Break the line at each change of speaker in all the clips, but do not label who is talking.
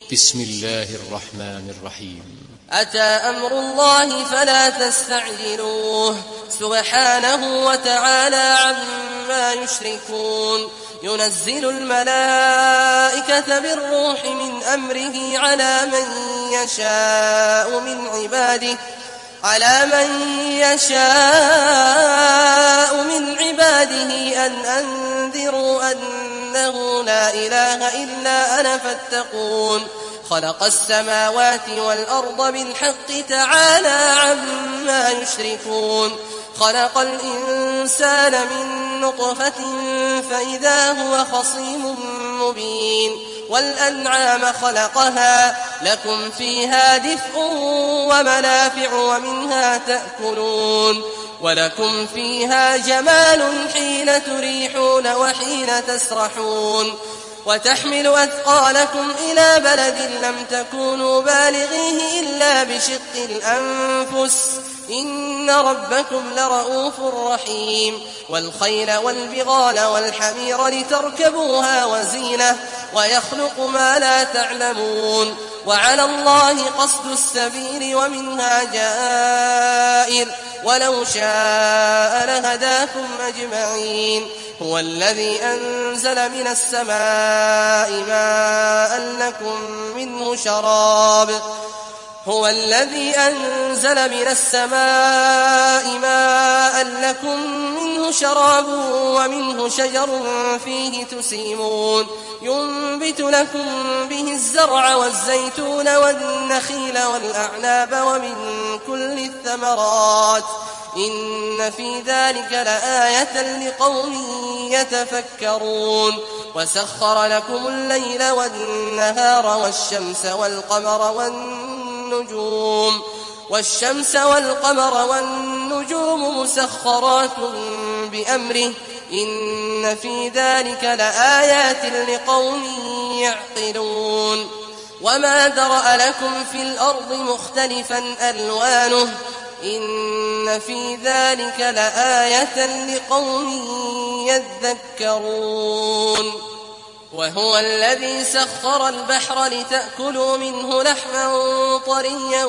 بسم الله الرحمن الرحيم.
أتى أمر الله فلا تستعجلوه سبحانه وتعالى عما يشركون. ينزل الملائكة بالروح من أمره على من يشاء من عباده أن أنذروا أنه لا إله إلا أنا فاتقون. خلق السماوات والأرض بالحق تعالى عما يشركون. خلق الإنسان من نطفة فإذا هو خصيم مبين. والأنعام خلقها لكم فيها دفء ومنافع ومنها تأكلون. ولكم فيها جمال حين تريحون وحين تسرحون. وتحمل أثقالكم إلى بلد لم تكونوا بالغيه إلا بشق الأنفس إن ربكم لرؤوف رحيم. والخيل والبغال والحمير لتركبوها وزينة ويخلق ما لا تعلمون. وعلى الله قصد السبيل ومنها جائر ولو شاء لهداكم أجمعين. هو الذي أنزل من السماء ماء لكم منه شراب ومنه شجر فيه تسيمون. ينبت لكم به الزرع والزيتون والنخيل والأعناب ومن كل الثمرات إن في ذلك لآية لقوم يتفكرون. وسخر لكم الليل والنهار والشمس والقمر والنجوم مسخرات بأمره إن في ذلك لآيات لقوم يعقلون. وما ذرأ لكم في الأرض مختلفا ألوانه إن في ذلك لآية لقوم يذكرون. وهو الذي سخر البحر لتأكلوا منه لحما طريا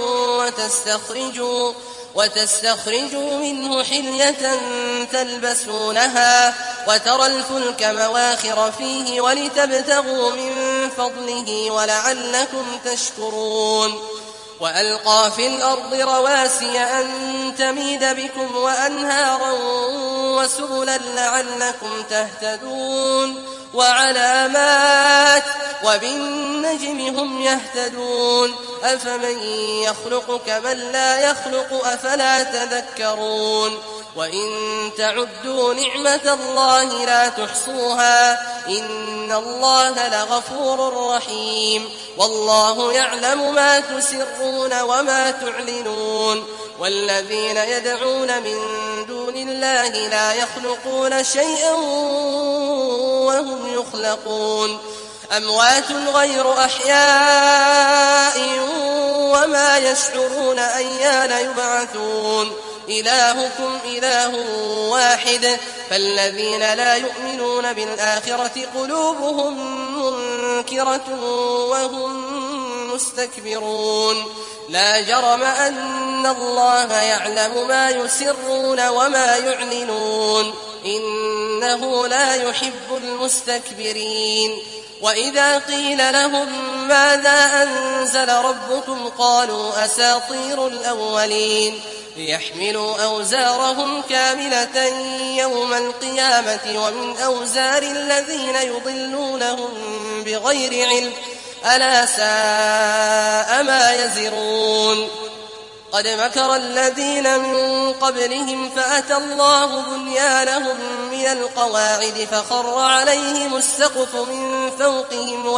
وتستخرجوا منه حلية تلبسونها وترى الفلك مواخر فيه ولتبتغوا من فضله ولعلكم تشكرون. وألقى في الأرض رواسي أن تميد بكم وأنهارا وسبلا لعلكم تهتدون. وعلامات وبالنجم هم يهتدون. أفمن يخلق كمن لا يخلق أفلا تذكرون. وإن تعدوا نعمة الله لا تحصوها إن الله لغفور رحيم. والله يعلم ما تسرون وما تعلنون. والذين يدعون من دون الله لا يخلقون شيئا وهم يخلقون. أموات غير أحياء وما يشعرون أيان يبعثون. إلهكم إله واحد فالذين لا يؤمنون بالآخرة قلوبهم منكرة وهم مستكبرون. لا جرم أن الله يعلم ما يسرون وما يعلنون إنه لا يحب المستكبرين. وإذا قيل لهم ماذا أنزل ربكم قالوا أساطير الأولين. ليحملوا أوزارهم كاملة يوم القيامة ومن أوزار الذين يضلونهم بغير علم ألا ساء ما يزرون. قد مكر الذين من قبلهم فأتى الله بنيانهم من القواعد فخر عليهم السقف من فوقهم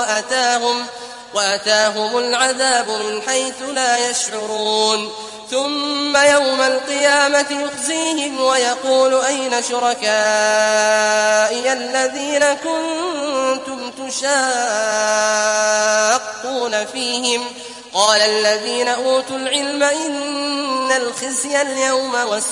وأتاهم العذاب من حيث لا يشعرون. ثم يوم القيامة يخزيهم ويقول أين شركائي الذين كنتم تشاقون فيهم قال الذين أوتوا العلم إن الخزي اليوم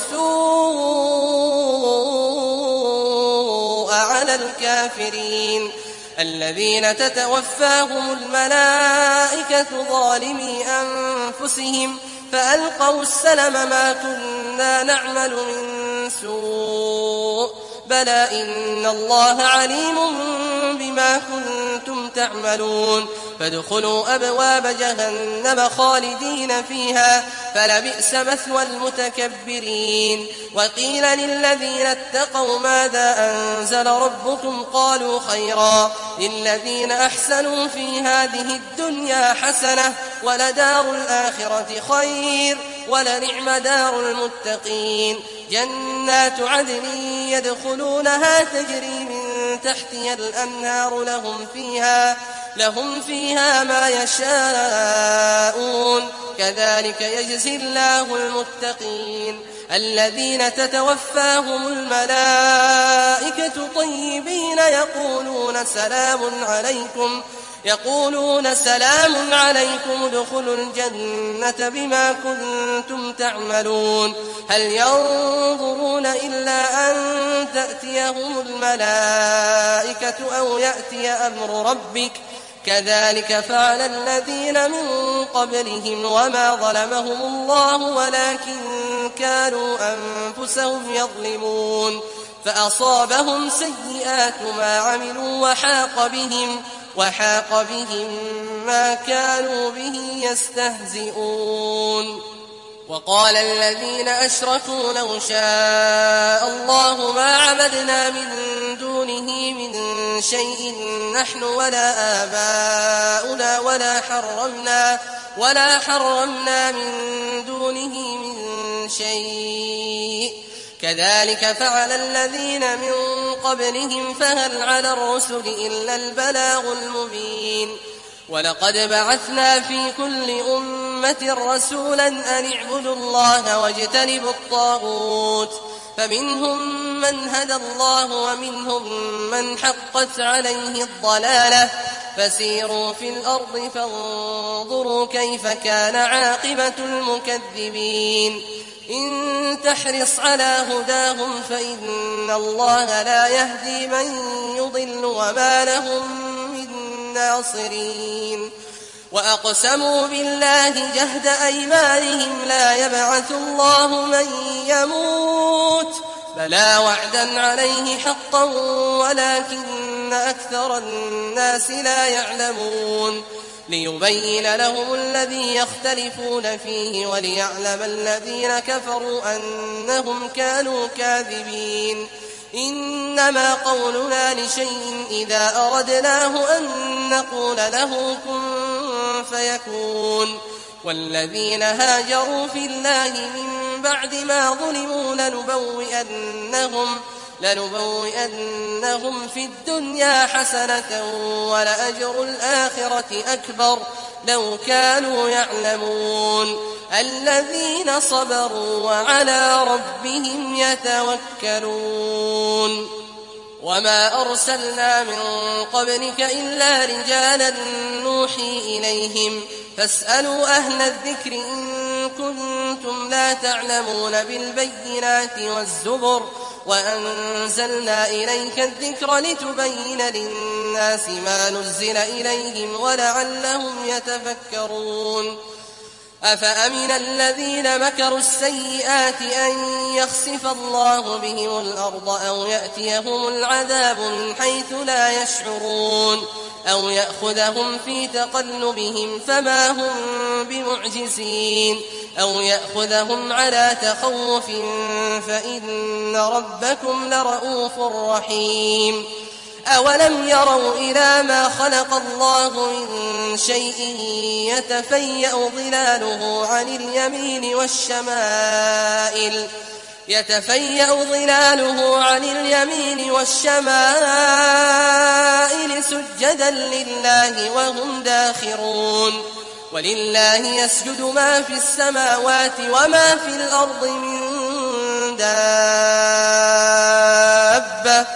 والسوء على الكافرين الذين تتوفاهم الملائكة الملائكة ظالمي أنفسهم فألقوا السلم ما كنا نعمل من سوء بلى إن الله عليم بما كنتم تعملون فادخلوا أبواب جهنم خالدين فيها فلبئس مثوى المتكبرين وقيل للذين اتقوا ماذا أنزل ربكم قالوا خيرا للذين أحسنوا في هذه الدنيا حسنة ولدار الآخرة خير ولنعم دار المتقين جنات عدن يدخلونها تجري من تحتها الأنهار لهم فيها ما يشاءون كذلك يجزي الله المتقين الذين تتوفاهم الملائكة طيبين يقولون سلام عليكم ادخلوا الجنة بما كنتم تعملون هل ينظرون إلا أن تأتيهم الملائكة أو يأتي أمر ربك كذلك فعل الذين من قبلهم وما ظلمهم الله ولكن كانوا أنفسهم يظلمون فأصابهم سيئات ما عملوا وحاق بهم ما كانوا به يستهزئون وقال الذين أشركوا لو شاء الله ما عبدنا من دونه من شيء نحن ولا آباؤنا ولا حرمنا من دونه من شيء كذلك فعل الذين من قبلهم فهل على الرسل إلا البلاغ المبين ولقد بعثنا في كل أمة رسولا أن اعبدوا الله واجتنبوا الطاغوت فمنهم من هدى الله ومنهم من حقت عليه الضلالة فسيروا في الأرض فانظروا كيف كان عاقبة المكذبين إن تحرص على هداهم فإن الله لا يهدي من يضل وما لهم من ناصرين وأقسموا بالله جهد أيمانهم لا يبعث الله من يموت بلى وعدا عليه حقا ولكن أكثر الناس لا يعلمون ليبين لهم الذي يختلفون فيه وليعلم الذين كفروا أنهم كانوا كاذبين إنما قولنا لشيء إذا أردناه أن نقول له كن فيكون والذين هاجروا في الله من بعد ما ظلموا لنبوئنهم في الدنيا حسنة ولأجر الآخرة أكبر لو كانوا يعلمون الذين صبروا وعلى ربهم يتوكلون وما أرسلنا من قبلك إلا رجالا نوحي إليهم فاسألوا أهل الذكر إن كنتم لا تعلمون بالبينات والزبر وأنزلنا إليك الذكر لتبين للناس ما نزل إليهم ولعلهم يتفكرون أفأمن الذين مكروا السيئات أن يخسف الله بهم الأرض أو يأتيهم العذاب من حيث لا يشعرون أو يأخذهم في تقلبهم فما هم بمعجزين أو يأخذهم على تخوف فإن ربكم لرؤوف رحيم أولم يروا إلى ما خلق الله من شيء يتفيأ ظلاله عن اليمين والشمائل سجدا لله وهم داخرون ولله يسجد ما في السماوات وما في الأرض من دابة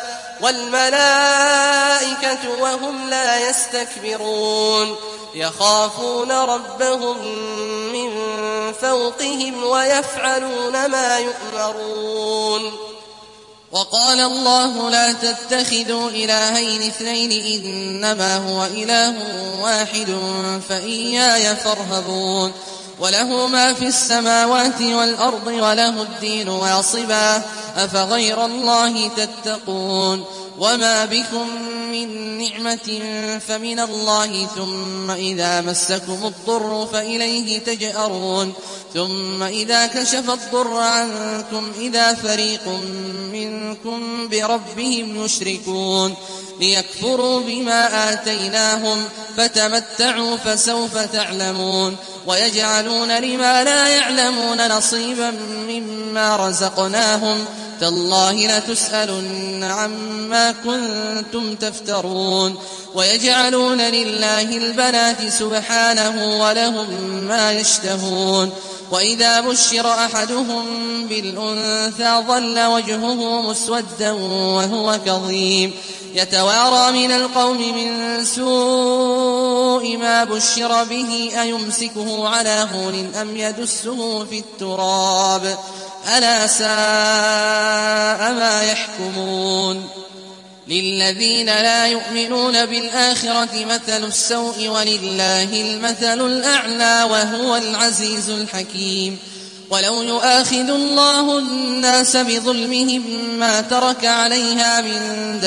والملائكة وهم لا يستكبرون يخافون ربهم من فوقهم ويفعلون ما يؤمرون وقال الله لا تتخذوا إلهين اثنين إنما هو إله واحد فإياي فارهبون وله ما في السماوات والأرض وله الدين واصبا أفغير الله تتقون وما بكم من نعمة فمن الله ثم إذا مسكم الضر فإليه تجأرون ثم إذا كشف الضر عنكم إذا فريق منكم بربهم يشركون ليكفروا بما آتيناهم فتمتعوا فسوف تعلمون ويجعلون لما لا يعلمون نصيبا مما رزقناهم تالله لتسألن عما كنتم تفترون ويجعلون لله البنات سبحانه ولهم ما يشتهون وإذا بشر أحدهم بالأنثى ظل وجهه مسودا وهو كظيم يتوارى من القوم من سوء ما بشر به أيمسكه على هون أم يدسه في التراب ألا ساء ما يحكمون للذين لا يؤمنون بالآخرة مثل السوء ولله المثل الأعلى وهو العزيز الحكيم ولو يؤاخذ الله الناس بظلمهم ما ترك عليها من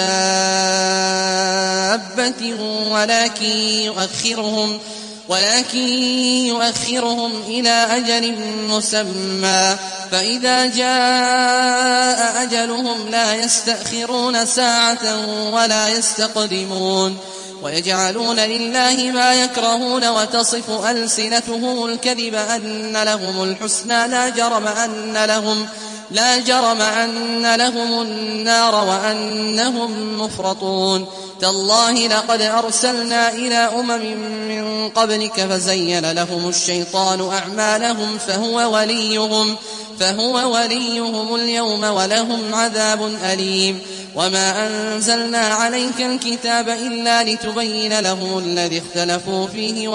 دابة ولكن يؤخرهم إلى أجل مسمى فإذا جاء أجلهم لا يستأخرون ساعة ولا يستقدمون ويجعلون لله ما يكرهون وتصف ألسنتهم الكذب أن لهم الحسنى لا جرم أن لهم النار وأنهم مفرطون تالله لقد أرسلنا إلى أمم من قبلك فزين لهم الشيطان أعمالهم فهو وليهم اليوم ولهم عذاب أليم وما أنزلنا عليك الكتاب إلا لتبين لهم الذي اختلفوا فيه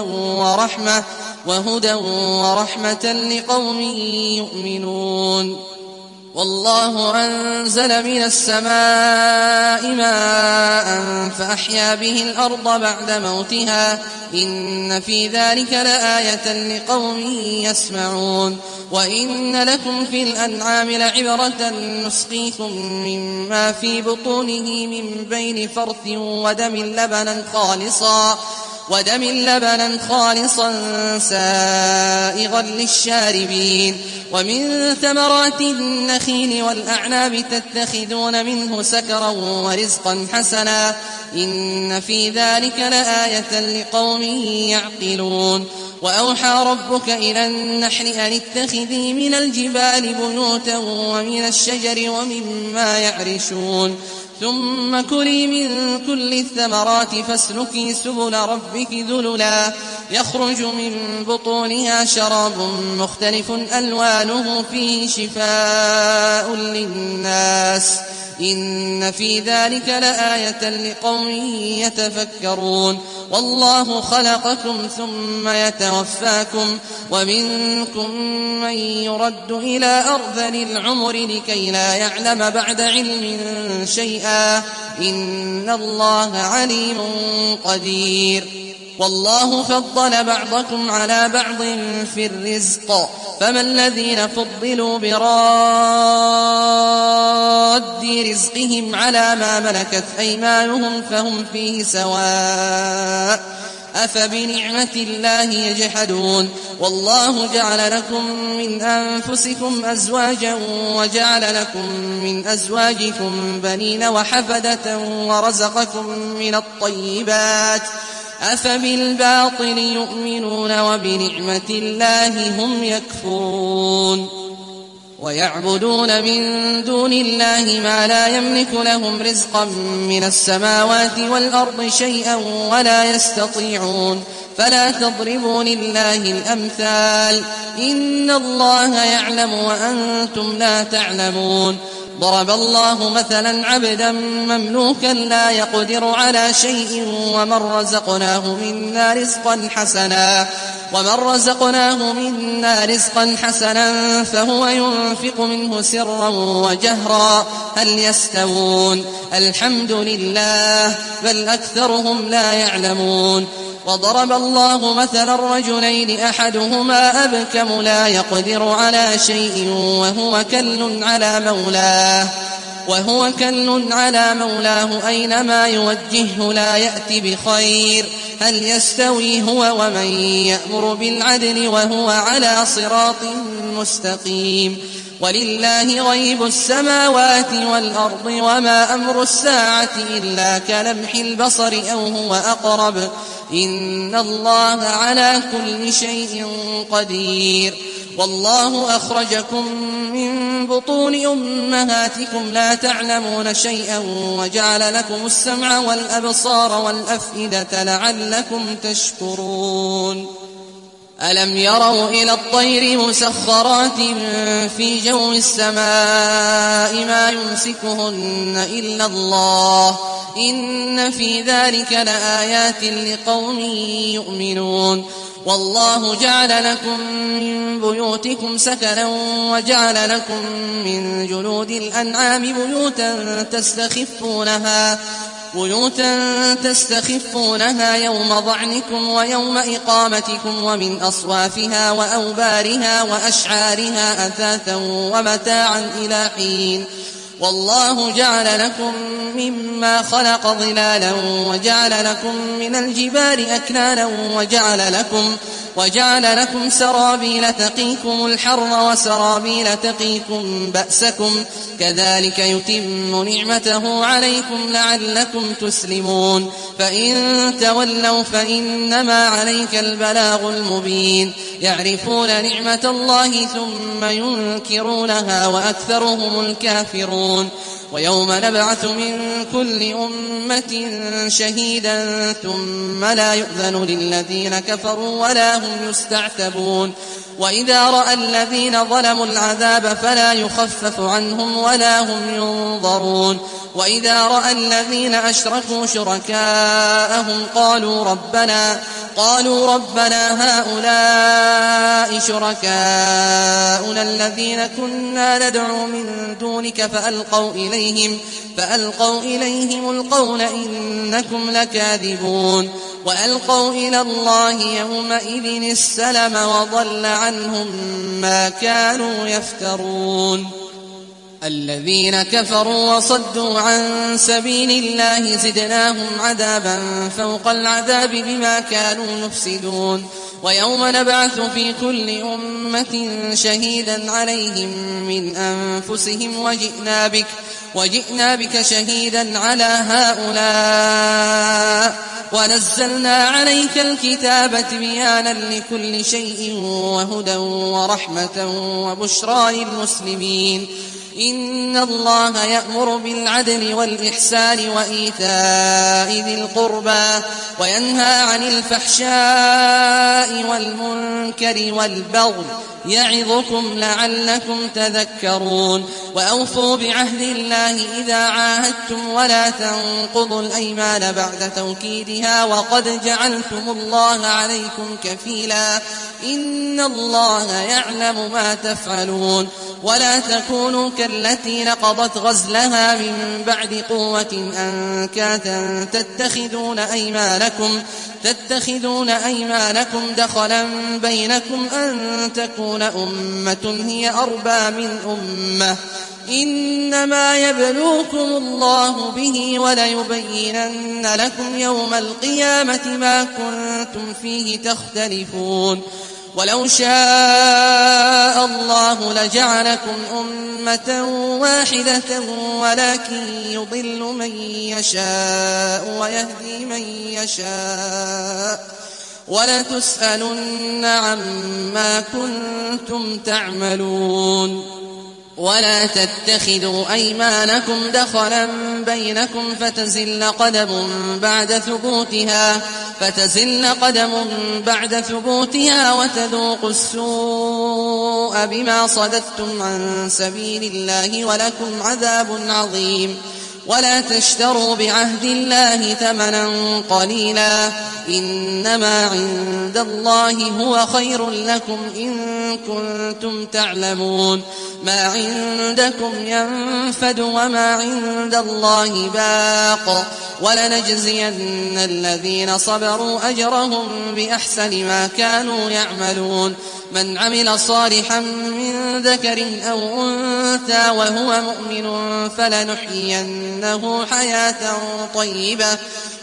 وهدى ورحمة لقوم يؤمنون والله أنزل من السماء ماء فأحيا به الأرض بعد موتها إن في ذلك لآية لقوم يسمعون وإن لكم في الأنعام لعبرة نسقيكم مما في بطونه من بين فرث ودم لبنا خالصا سائغا للشاربين ومن ثمرات النخيل والأعناب تتخذون منه سكرا ورزقا حسنا إن في ذلك لآية لقوم يعقلون وأوحى ربك إلى النحل أن اتخذي من الجبال بيوتا ومن الشجر ومما يعرشون ثم كلي من كل الثمرات فاسلكي سبل ربك ذللا يخرج من بطونها شراب مختلف ألوانه فيه شفاء للناس إن في ذلك لآية لقوم يتفكرون والله خلقكم ثم يتوفاكم ومنكم من يرد إلى أرذل العمر لكي لا يعلم بعد علم شيئا إن الله عليم قدير والله فضل بعضكم على بعض في الرزق فما الذين فضلوا براد رزقهم على ما ملكت أيمانهم فهم فيه سواء أفبنعمة الله يجحدون والله جعل لكم من أنفسكم أزواجا وجعل لكم من أزواجكم بنين وحفدة ورزقكم من الطيبات أفبالباطل يؤمنون وبنعمة الله هم يكفرون ويعبدون من دون الله ما لا يملك لهم رزقا من السماوات والأرض شيئا ولا يستطيعون فلا تضربوا لله الأمثال إن الله يعلم وأنتم لا تعلمون ضرب الله مثلا عبدا مملوكا لا يقدر على شيء ومن رزقناه منا رزقا حسنا فهو ينفق منه سرا وجهرا هل يستوون الحمد لله بل أكثرهم لا يعلمون وضرب الله مثلا رجلين أحدهما أبكم لا يقدر على شيء وهو كل على مولاه أينما يوجهه لا يأتي بخير هل يستوي هو ومن يأمر بالعدل وهو على صراط مستقيم ولله غيب السماوات والأرض وما أمر الساعة إلا كلمح البصر أو هو أقرب إن الله على كل شيء قدير والله أخرجكم من بطون أمهاتكم لا تعلمون شيئا وجعل لكم السمع والأبصار والأفئدة لعلكم تشكرون ألم يروا إلى الطير مسخرات في جو السماء ما يمسكهن إلا الله إن في ذلك لآيات لقوم يؤمنون والله جعل لكم من بيوتكم سكنا وجعل لكم من جلود الأنعام بيوتا تستخفونها يوم ضعنكم ويوم إقامتكم ومن أصوافها وأوبارها وأشعارها أثاثا ومتاعا إلى حين والله جعل لكم مما خلق ظلالا وجعل لكم من الجبال أكنانا وجعل لكم سرابيل تقيكم الحر وسرابيل تقيكم بأسكم كذلك يتم نعمته عليكم لعلكم تسلمون فإن تولوا فإنما عليك البلاغ المبين يعرفون نعمة الله ثم ينكرونها وأكثرهم الكافرون ويوم نبعث من كل أمة شهيدا ثم لا يؤذن للذين كفروا ولا هم يستعتبون وإذا رأى الذين ظلموا العذاب فلا يخفف عنهم ولا هم ينظرون وإذا رأى الذين أشركوا شركاءهم قالوا ربنا هؤلاء شركاؤنا الذين كنا ندعو من دونك فألقوا إليهم القول إنكم لكاذبون وألقوا إلى الله يومئذ السلم وضل عنهم ما كانوا يفترون الذين كفروا وصدوا عن سبيل الله زدناهم عذابا فوق العذاب بما كانوا يفسدون ويوم نبعث في كل أمة شهيدا عليهم من أنفسهم وجئنا بك شهيدا على هؤلاء ونزلنا عليك الكتاب بيانا لكل شيء وهدى ورحمة وبشرى للمسلمين إن الله يأمر بالعدل والإحسان وإيتاء ذي القربى وينهى عن الفحشاء والمنكر والبغي يعظكم لعلكم تذكرون وأوفوا بعهد الله إذا عاهدتم ولا تنقضوا الأيمان بعد توكيدها وقد جعلتم الله عليكم كفيلا إن الله يعلم ما تفعلون ولا تكونوا كالتي نقضت غزلها من بعد قوة أنكاثا تتخذون أيمانكم دخلا بينكم أن تكون أمة هي أربى من أمة إنما يبلوكم الله به وليبينن لكم يوم القيامة ما كنتم فيه تختلفون ولو شاء الله لجعلكم أمة واحدة ولكن يضل من يشاء ويهدي من يشاء ولتسألن عما كنتم تعملون ولا تتخذوا أيمانكم دخلا بينكم فتزل قدم بعد ثبوتها وتذوقوا السوء بما صددتم عن سبيل الله ولكم عذاب عظيم. ولا تشتروا بعهد الله ثمنا قليلا إنما عند الله هو خير لكم إن كنتم تعلمون. ما عندكم ينفد وما عند الله باق ولنجزين الذين صبروا أجرهم بأحسن ما كانوا يعملون. من عمل صالحا من ذكر أو أنثى وهو مؤمن فلنحيينه حياة طيبة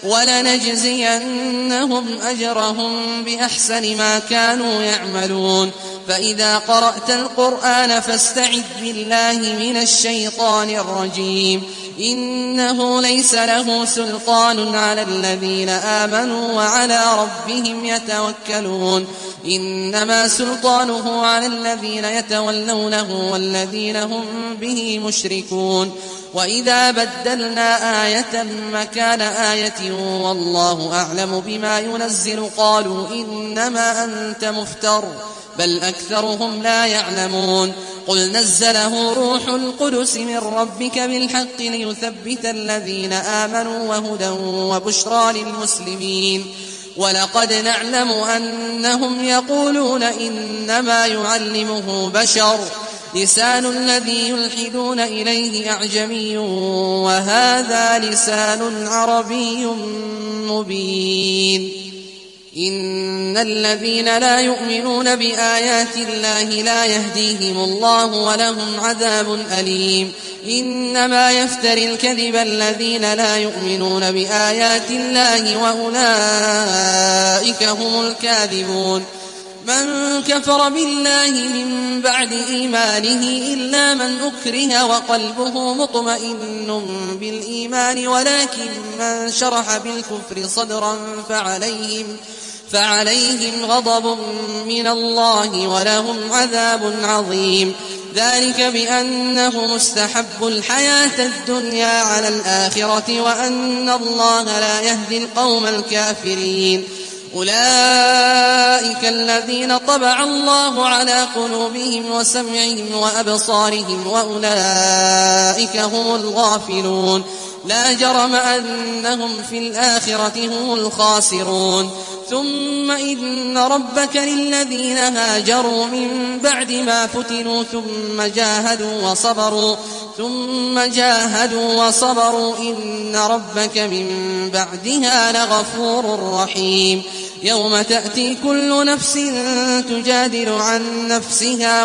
ولنجزينهم أجرهم بأحسن ما كانوا يعملون. فإذا قرأت القرآن فاستعذ بالله من الشيطان الرجيم. إنه ليس له سلطان على الذين آمنوا وعلى ربهم يتوكلون. إنما سلطانه على الذين يتولونه والذين هم به مشركون. وإذا بدلنا آية مكان آية والله أعلم بما ينزل قالوا إنما أنت مفتر بل أكثرهم لا يعلمون. قل نزله روح القدس من ربك بالحق ليثبت الذين آمنوا وهدى وبشرى للمسلمين. ولقد نعلم أنهم يقولون إنما يعلمه بشر لسان الذي يلحدون إليه أعجمي وهذا لسان عربي مبين. إن الذين لا يؤمنون بآيات الله لا يهديهم الله ولهم عذاب أليم. إنما يفتري الكذب الذين لا يؤمنون بآيات الله وأولئك هم الكاذبون. من كفر بالله من بعد إيمانه إلا من أكره وقلبه مطمئن بالإيمان ولكن من شرح بالكفر صدرا فعليهم غضب من الله ولهم عذاب عظيم. ذلك بأنه مستحب الحياة الدنيا على الآخرة وأن الله لا يهدي القوم الكافرين. أولئك الذين طبع الله على قلوبهم وسمعهم وأبصارهم وأولئك هم الغافلون. لا جرم أنهم في الآخرة هم الخاسرون. ثم إن ربك للذين هاجروا من بعد ما فتنوا ثم جاهدوا وصبروا إن ربك من بعدها لغفور رحيم. يوم تأتي كل نفس تجادل عن نفسها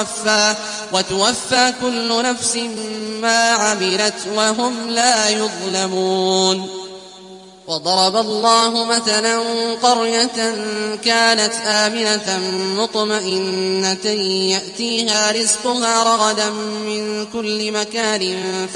وتوفى كل نفس ما عملت وهم لا يظلمون. وضرب الله مثلا قرية كانت آمنة مطمئنة يأتيها رزقها رغدا من كل مكان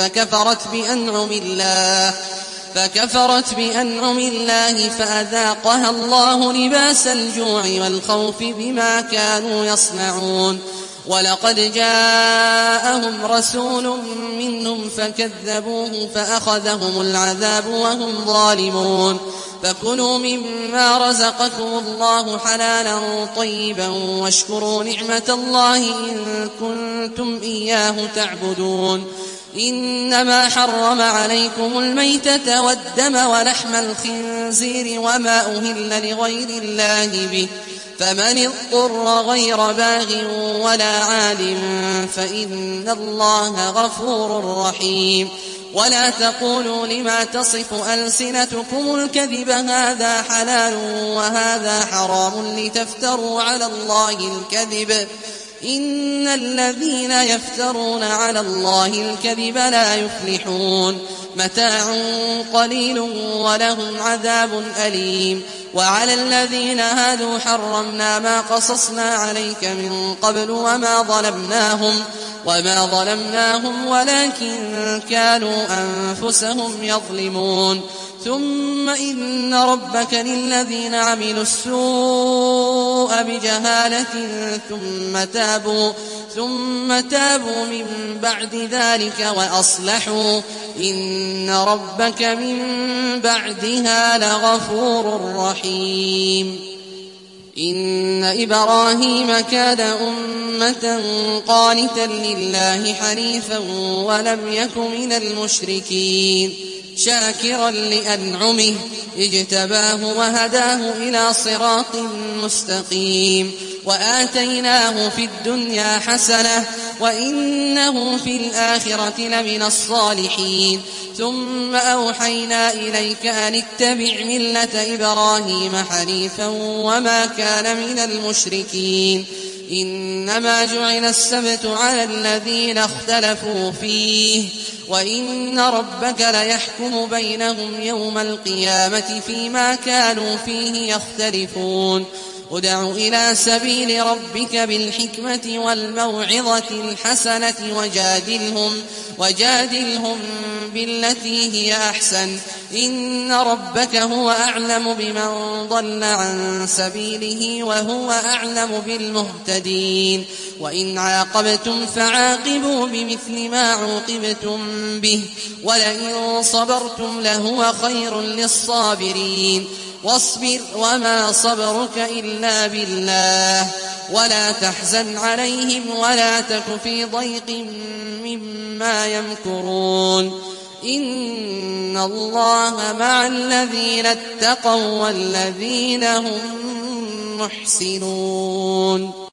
فكفرت بأنعم الله فأذاقها الله لباس الجوع والخوف بما كانوا يصنعون. ولقد جاءهم رسول منهم فكذبوه فأخذهم العذاب وهم ظالمون. فكلوا مما رزقكم الله حلالا طيبا واشكروا نعمة الله إن كنتم إياه تعبدون. إنما حرم عليكم الميتة والدم ولحم الخنزير وما أهل لغير الله به فمن اضطر غير باغ ولا عاد فإن الله غفور رحيم. ولا تقولوا لما تصف ألسنتكم الكذب هذا حلال وهذا حرام لتفتروا على الله الكذب إن الذين يفترون على الله الكذب لا يفلحون. متاع قليل ولهم عذاب أليم. وعلى الذين هادوا حرمنا ما قصصنا عليك من قبل وما ظلمناهم ولكن كانوا أنفسهم يظلمون. ثم إن ربك للذين عملوا السوء بجهالة ثم تابوا من بعد ذلك وأصلحوا إن ربك من بعدها لغفور رحيم. إن إبراهيم كان أمة قانتا لله حنيفا ولم يك من المشركين شاكرا لأنعمه اجتباه وهداه إلى صراط مستقيم وآتيناه في الدنيا حسنة وإنه في الآخرة لمن الصالحين. ثم أوحينا إليك أن اتبع ملة إبراهيم حنيفا وما كان من المشركين. إنما جعل السبت على الذين اختلفوا فيه وإن ربك ليحكم بينهم يوم القيامة فيما كانوا فيه يختلفون. ادع إلى سبيل ربك بالحكمة والموعظة الحسنة وجادلهم بالتي هي أحسن إن ربك هو أعلم بمن ضل عن سبيله وهو أعلم بالمهتدين. وإن عاقبتم فعاقبوا بمثل ما عوقبتم به ولئن صبرتم لهو خير للصابرين. واصبر وما صبرك إلا بالله ولا تحزن عليهم ولا تك في ضيق مما يمكرون. إن الله مع الذين اتقوا والذين هم محسنون.